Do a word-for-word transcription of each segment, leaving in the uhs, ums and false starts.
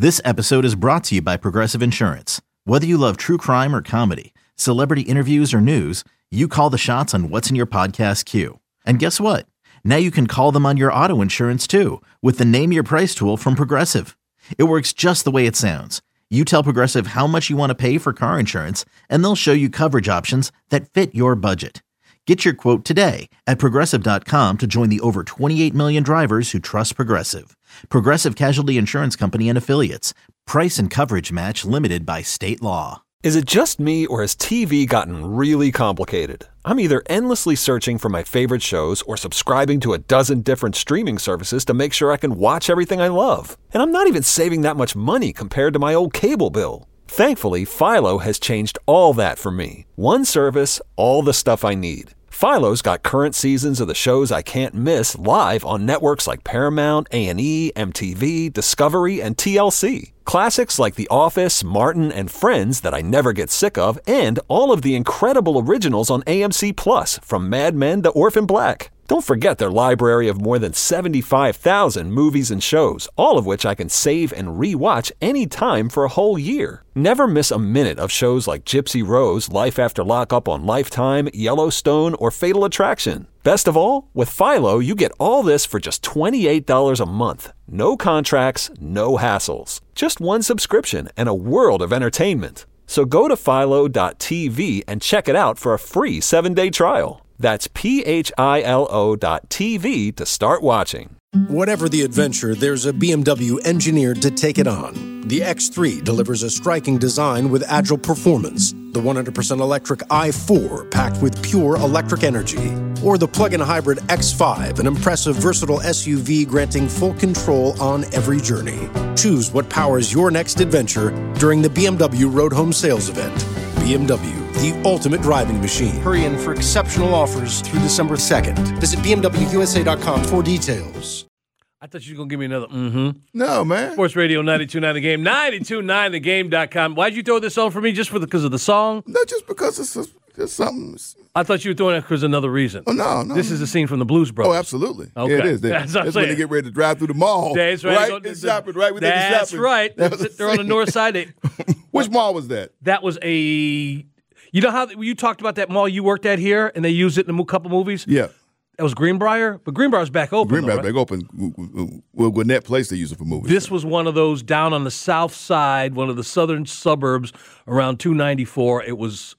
This episode is brought to you by Progressive Insurance. Whether you love true crime or comedy, celebrity interviews or news, you call the shots on what's in your podcast queue. And guess what? Now you can call them on your auto insurance too with the Name Your Price tool from Progressive. It works just the way it sounds. You tell Progressive how much you want to pay for car insurance, and they'll show you coverage options that fit your budget. Get your quote today at Progressive dot com to join the over twenty-eight million drivers who trust Progressive. Progressive Casualty Insurance Company and Affiliates. Price and coverage match limited by state law. Is it just me, or has T V gotten really complicated? I'm either endlessly searching for my favorite shows or subscribing to a dozen different streaming services to make sure I can watch everything I love. And I'm not even saving that much money compared to my old cable bill. Thankfully, Philo has changed all that for me. One service, all the stuff I need. Philo's got current seasons of the shows I can't miss live on networks like Paramount, A and E, M T V, Discovery, and T L C. Classics like The Office, Martin, and Friends that I never get sick of, and all of the incredible originals on A M C Plus, from Mad Men to Orphan Black. Don't forget their library of more than seventy-five thousand movies and shows, all of which I can save and re-watch anytime for a whole year. Never miss a minute of shows like Gypsy Rose, Life After Lockup on Lifetime, Yellowstone, or Fatal Attraction. Best of all, with Philo, you get all this for just twenty-eight dollars a month. No contracts, no hassles. Just one subscription and a world of entertainment. So go to philo dot t v and check it out for a free seven-day trial. That's P H I L O dot T V to start watching. Whatever the adventure, there's a B M W engineered to take it on. The X three delivers a striking design with agile performance. The one hundred percent electric i four, packed with pure electric energy. Or the plug-in hybrid X five, an impressive, versatile S U V granting full control on every journey. Choose what powers your next adventure during the B M W Road Home Sales Event. B M W, the ultimate driving machine. Hurry in for exceptional offers through December second. Visit B M W U S A dot com for details. I thought you were going to give me another mm-hmm. No, man. Sports Radio ninety-two point nine The Game, ninety-two point nine the game dot com. Why'd you throw this on for me? Just for the, because of the song? No, just because it's a, just something. I thought you were throwing it because of another reason. Oh, no, no. This is a scene from the Blues Brothers. Oh, absolutely. Okay. Yeah, it is. They, that's that's when they get ready to drive through the mall. That's right. Right? It's shopping, right? We That's shopping. right. That They're, they're on the north side. They, Which mall was that? That was a... You know how you talked about that mall you worked at here, and they used it in a couple movies? Yeah. That was Greenbrier, but Greenbrier's back open. Greenbrier's though, right? back open. Well, Gwinnett Place they use it for movies. This was one of those down on the south side, one of the southern suburbs around two ninety-four. It was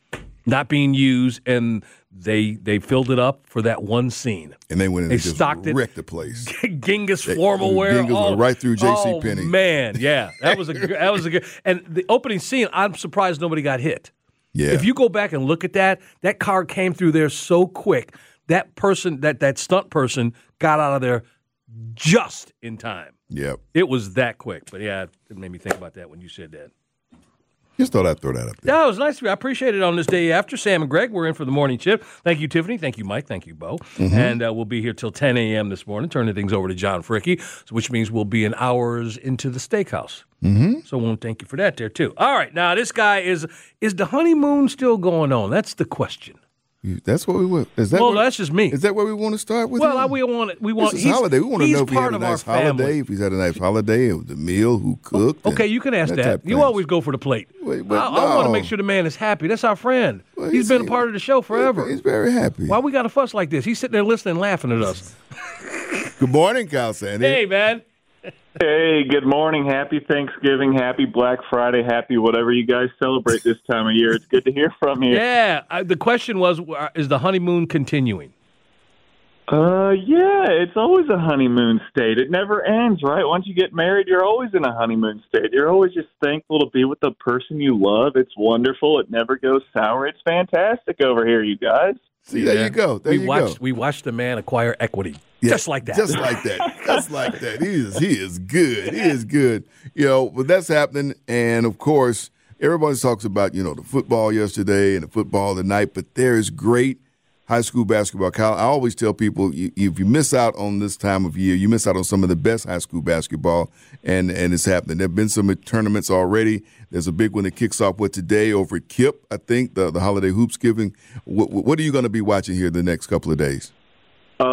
not being used, and they they filled it up for that one scene. And they went in they and just stocked wrecked it. the place. Genghis formal wear. Genghis oh, went right through J C oh, Penney. Man, yeah, that was a that was a good. And the opening scene, I'm surprised nobody got hit. Yeah. If you go back and look at that, that car came through there so quick. That person, that that stunt person, got out of there just in time. Yep. It was that quick. But yeah, it made me think about that when you said that. Just thought I'd throw that up there. Yeah, it was nice of you. I appreciate it on this day after. Sam and Greg, we're in for the morning shift. Thank you, Tiffany. Thank you, Mike. Thank you, Bo. Mm-hmm. And uh, we'll be here till ten a.m. this morning, turning things over to John Fricky, which means we'll be an hours into the steakhouse. Mm-hmm. So we'll thank you for that there, too. All right. Now, this guy is, is the honeymoon still going on? That's the question. That's what we want. Is that well, what, that's just me. Is that where we want to start with? Well, him? I, we want we want. This is holiday. We want to know if he had a nice holiday. If he's had a nice holiday, the meal, who cooked. Okay, you can ask that. that. You always go for the plate. Wait, but I, no. I want to make sure the man is happy. That's our friend. Well, he's been a part of the show forever. He's very happy. Why we got to fuss like this? He's sitting there listening, and laughing at us. Good morning, Kyle Sandy. Hey, man. Hey, good morning. Happy Thanksgiving. Happy Black Friday. Happy whatever you guys celebrate this time of year. It's good to hear from you. Yeah. I, the question was, is the honeymoon continuing? Uh, yeah, it's always a honeymoon state. It never ends, right? Once you get married, you're always in a honeymoon state. You're always just thankful to be with the person you love. It's wonderful. It never goes sour. It's fantastic over here, you guys. See, there yeah. you go. There we you watched, go. We watched the man acquire equity. Yeah, just like that. Just like that. Just like that. He is he is good. He is good. You know, but that's happening. And, of course, everybody talks about, you know, the football yesterday and the football tonight, but there is great high school basketball. Kyle, I always tell people, you, if you miss out on this time of year, you miss out on some of the best high school basketball, and, and it's happening. There have been some tournaments already. There's a big one that kicks off with today over at K I P, I think, the, the Holiday Hoops Giving. What, what are you going to be watching here the next couple of days? Uh,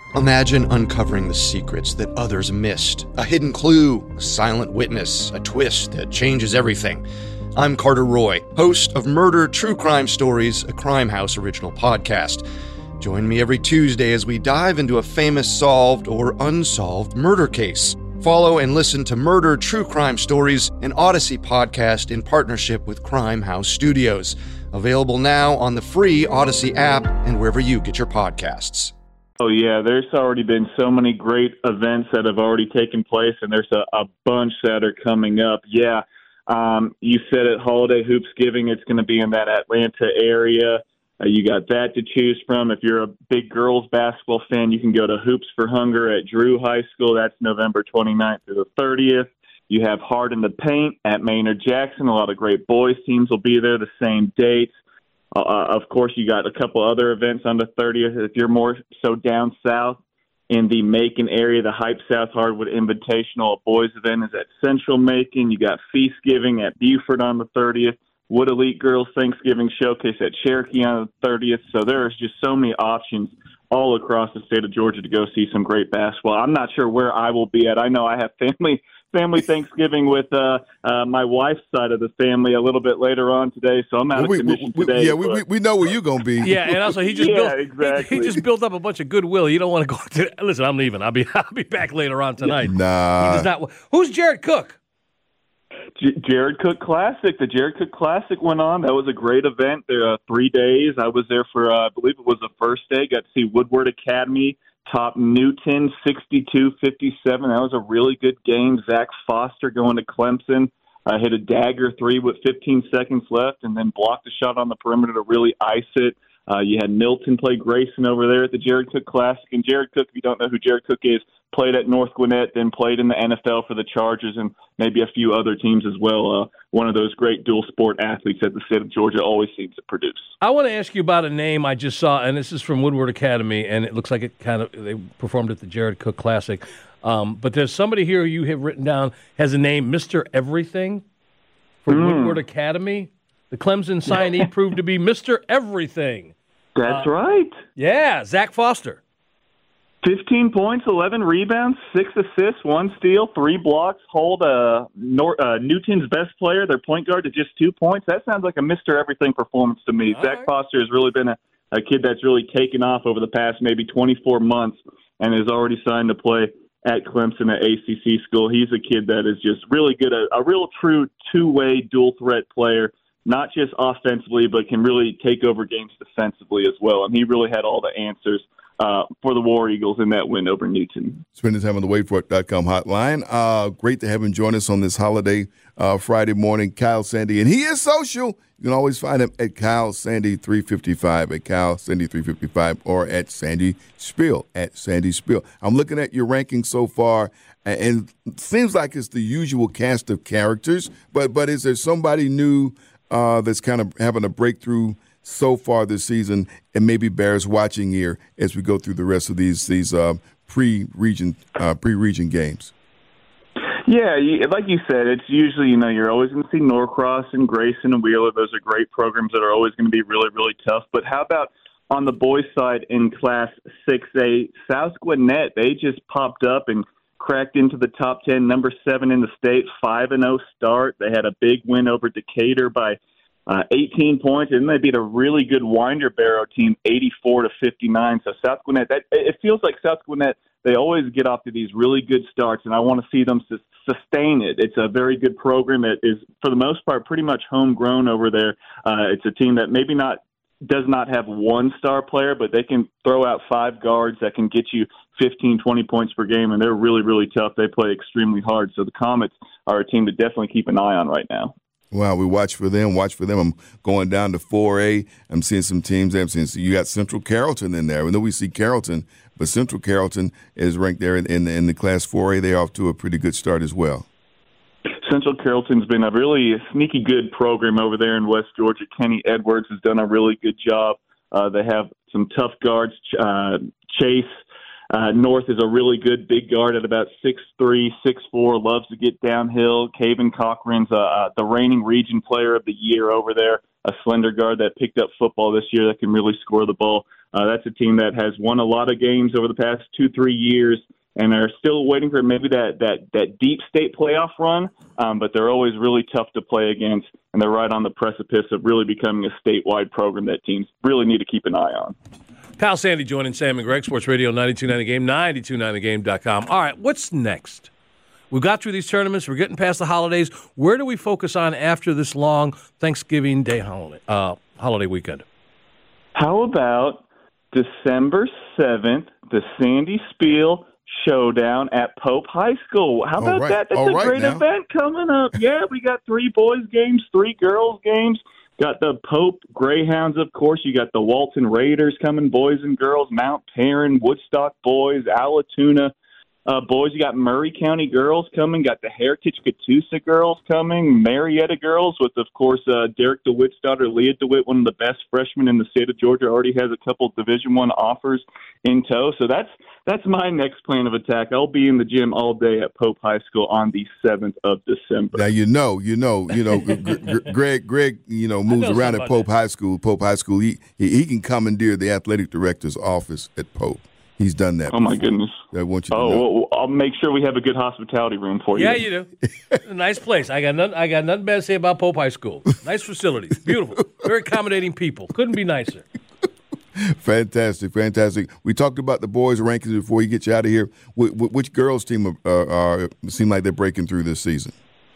Imagine uncovering the secrets that others missed. A hidden clue, a silent witness, a twist that changes everything. I'm Carter Roy, host of Murder True Crime Stories, a Crime House original podcast. Join me every Tuesday as we dive into a famous solved or unsolved murder case. Follow and listen to Murder True Crime Stories, an Odyssey podcast in partnership with Crime House Studios. Available now on the free Odyssey app and wherever you get your podcasts. Oh, yeah, there's already been so many great events that have already taken place, and there's a, a bunch that are coming up. Yeah, um, you said it, Holiday Hoopsgiving, it's going to be in that Atlanta area. Uh, you got that to choose from. If you're a big girls basketball fan, you can go to Hoops for Hunger at Drew High School. That's November twenty-ninth through the thirtieth. You have Hard in the Paint at Maynard Jackson. A lot of great boys teams will be there the same dates. Uh, of course, you got a couple other events on the thirtieth. If you're more so down south in the Macon area, the Hype South Hardwood Invitational, a boys event is at Central Macon. You got Feastgiving at Buford on the thirtieth. Wood Elite Girls Thanksgiving Showcase at Cherokee on the thirtieth. So there's just so many options all across the state of Georgia to go see some great basketball. I'm not sure where I will be at. I know I have family family Thanksgiving with uh, uh, my wife's side of the family a little bit later on today, so I'm out of we, commission we, today. Yeah, we, we, we know where you're going to be. Yeah, and also he just yeah, built exactly. he, he just built up a bunch of goodwill. You don't want to go to listen, I'm leaving. I'll be I'll be back later on tonight. Nah. He does not, who's Jared Cook? J- Jared Cook Classic. The Jared Cook Classic went on. That was a great event. There uh, three days. I was there for, uh, I believe it was the first day. Got to see Woodward Academy top Newton sixty-two fifty-seven. That was a really good game. Zach Foster going to Clemson. Uh, hit a dagger three with fifteen seconds left and then blocked a shot on the perimeter to really ice it. Uh, you had Milton play Grayson over there at the Jared Cook Classic. And Jared Cook, if you don't know who Jared Cook is, played at North Gwinnett, then played in the N F L for the Chargers and maybe a few other teams as well. Uh, one of those great dual sport athletes that the state of Georgia always seems to produce. I want to ask you about a name I just saw, and this is from Woodward Academy, and it looks like it kind of they performed at the Jared Cook Classic. Um, but there's somebody here you have written down has a name, Mister Everything, for mm. Woodward Academy. The Clemson signee proved to be Mister Everything. That's uh, right. Yeah, Zach Foster. fifteen points, eleven rebounds, six assists, one steal, three blocks, hold uh, Nor- uh, Newton's best player, their point guard, to just two points. That sounds like a Mister Everything performance to me. All Zach right. Foster has really been a, a kid that's really taken off over the past maybe twenty-four months and is already signed to play at Clemson at A C C school. He's a kid that is just really good, a, a real true two-way dual-threat player, not just offensively, but can really take over games defensively as well. And he really had all the answers Uh, for the War Eagles in that win over Newton. Spending time on the wait for it dot com hotline. Uh, great to have him join us on this holiday uh, Friday morning. Kyle Sandy, and he is social. You can always find him at Kyle Sandy three fifty-five, at Kyle Sandy three fifty-five, or at Sandy Spiel, at Sandy Spiel. I'm looking at your rankings so far, and it seems like it's the usual cast of characters, but, but is there somebody new uh, that's kind of having a breakthrough so far this season, and maybe bears watching ear as we go through the rest of these these uh, pre-region uh, pre-region games? Yeah, you, like you said, it's usually, you know, you're always going to see Norcross and Grayson and Wheeler. Those are great programs that are always going to be really, really tough. But how about on the boys' side in Class six A, South Gwinnett? They just popped up and cracked into the top ten, number seven in the state, five and oh start. They had a big win over Decatur by Uh, eighteen points, and they beat a really good Winder Barrow team, eighty-four to fifty-nine. So South Gwinnett, that, it feels like South Gwinnett, they always get off to these really good starts, and I want to see them sus- sustain it. It's a very good program. It is, for the most part, pretty much homegrown over there. Uh, it's a team that maybe not does not have one star player, but they can throw out five guards that can get you fifteen, twenty points per game, and they're really, really tough. They play extremely hard. So the Comets are a team to definitely keep an eye on right now. Wow, we watch for them, watch for them. I'm going down to four A. I'm seeing some teams. I'm seeing so you got Central Carrollton in there. I know we see Carrollton, but Central Carrollton is ranked there in, in, the, in the Class four A. They're off to a pretty good start as well. Central Carrollton's been a really sneaky good program over there in West Georgia. Kenny Edwards has done a really good job. Uh, they have some tough guards. Uh, Chase Uh, North is a really good big guard at about six three, six four, loves to get downhill. Caven Cochran's uh, uh, the reigning region player of the year over there, a slender guard that picked up football this year that can really score the ball Uh, that's a team that has won a lot of games over the past two, three years and are still waiting for maybe that, that, that deep state playoff run, um, but they're always really tough to play against, and they're right on the precipice of really becoming a statewide program that teams really need to keep an eye on. Kyle Sandy joining Sam and Greg, Sports Radio ninety-two point nine The Game, ninety-two point nine the game dot com. All right, what's next? We got through these tournaments. We're getting past the holidays. Where do we focus on after this long Thanksgiving Day holiday, uh, holiday weekend? How about December seventh, the Sandy Spiel Showdown at Pope High School? How about right. that? That's All a right great now. event coming up. Yeah, we got three boys games, three girls games. Got the Pope Greyhounds, of course. You got the Walton Raiders coming, boys and girls, Mount Perrin, Woodstock boys, Allatoona uh, boys. You got Murray County girls coming, got the Heritage Catoosa girls coming, Marietta girls with, of course, uh, Derek DeWitt's daughter, Leah DeWitt, one of the best freshmen in the state of Georgia, already has a couple Division One offers in tow. So that's that's my next plan of attack. I'll be in the gym all day at Pope High School on the seventh of December. Now you know, you know, you know, G- G- Greg, Greg, you know, moves know around at somebody. Pope High School. Pope High School, he, he he can commandeer the athletic director's office at Pope. He's done that. Oh, my before. goodness. I want you to Oh, know. well, I'll make sure we have a good hospitality room for you. Yeah, you do. A nice place. I got nothing, I got nothing bad to say about Pope High School. Nice facilities. Beautiful. Very accommodating people. Couldn't be nicer. Fantastic, fantastic. We talked about the boys' rankings before we get you out of here. Wh- wh- which girls' team are, are seem like they're breaking through this season?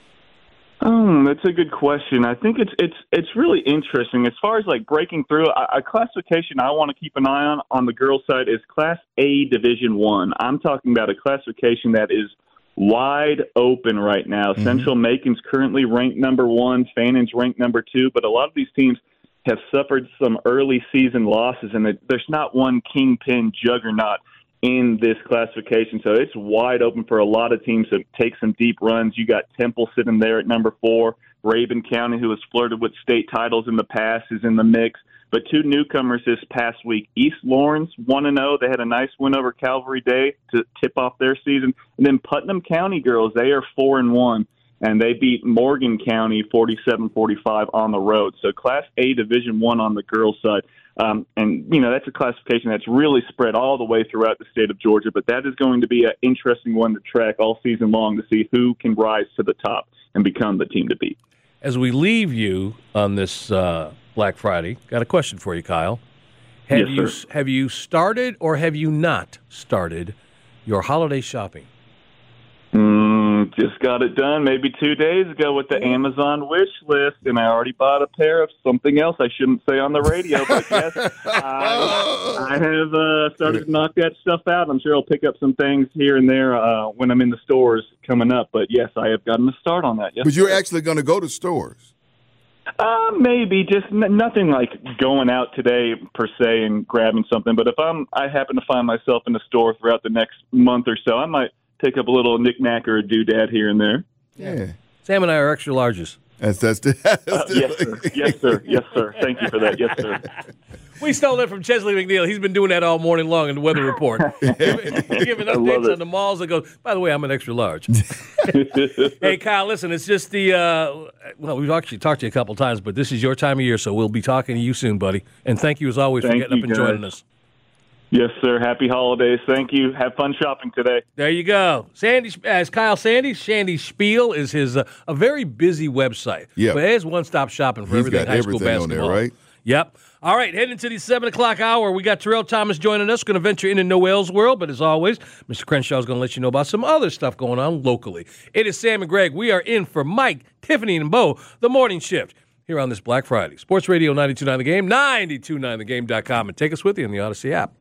Um, that's a good question. I think it's it's it's really interesting as far as like breaking through. A, a classification I want to keep an eye on on the girls' side is Class A Division One. I'm talking about a classification that is wide open right now. Mm-hmm. Central Macon's currently ranked number one. Fannon's ranked number two, but a lot of these teams have suffered some early season losses, and there's not one kingpin juggernaut in this classification. So it's wide open for a lot of teams to take some deep runs. You got Temple sitting there at number four. Rabun County, who has flirted with state titles in the past, is in the mix. But two newcomers this past week, East Lawrence, one and oh. They had a nice win over Calvary Day to tip off their season. And then Putnam County girls, they are four and one. And they beat Morgan County forty-seven forty-five on the road. So Class A Division One on the girls' side. Um, and, you know, that's a classification that's really spread all the way throughout the state of Georgia. But that is going to be an interesting one to track all season long to see who can rise to the top and become the team to beat. As we leave you on this uh, Black Friday, got a question for you, Kyle. Have Yes, you sir. have you started or have you not started your holiday shopping? Mm, just got it done maybe two days ago with the Amazon wish list, and I already bought a pair of something else I shouldn't say on the radio. But yes, I, I have uh, started to knock that stuff out. I'm sure I'll pick up some things here and there uh, when I'm in the stores coming up. But yes, I have gotten a start on that. Yes, But you're sir. actually going to go to stores. Uh, maybe just n- nothing like going out today per se and grabbing something. But if I'm, I happen to find myself in the store throughout the next month or so, I might pick up a little knick-knack or a doodad here and there. Yeah. Sam and I are extra larges. That's that's, that's Uh, yes, sir. Yes, sir. Yes, sir. Thank you for that. Yes, sir. We stole that from Chesley McNeil. He's been doing that all morning long in the weather report. giving, giving I love updates it. on the malls that goes, by the way, I'm an extra large. Hey, Kyle, listen, it's just the, uh, well, we've actually talked to you a couple times, but this is your time of year, so we'll be talking to you soon, buddy. And thank you, as always, Thank for getting you, up and guys. joining us. Yes, sir. Happy holidays. Thank you. Have fun shopping today. There you go. Sandy, as Kyle Sandy, Shandy Spiel is his uh, a very busy website. Yep. But it is one-stop shopping for He's everything got high school everything on basketball. there, right? Yep. All right, heading to the seven o'clock hour. We got Terrell Thomas joining us. Going to venture into Noel's world, but as always, Mister Crenshaw is going to let you know about some other stuff going on locally. It is Sam and Greg. We are in for Mike, Tiffany, and Bo, the morning shift, here on this Black Friday. Sports Radio ninety-two point nine The Game, ninety-two point nine the game dot com, and take us with you in the Odyssey app.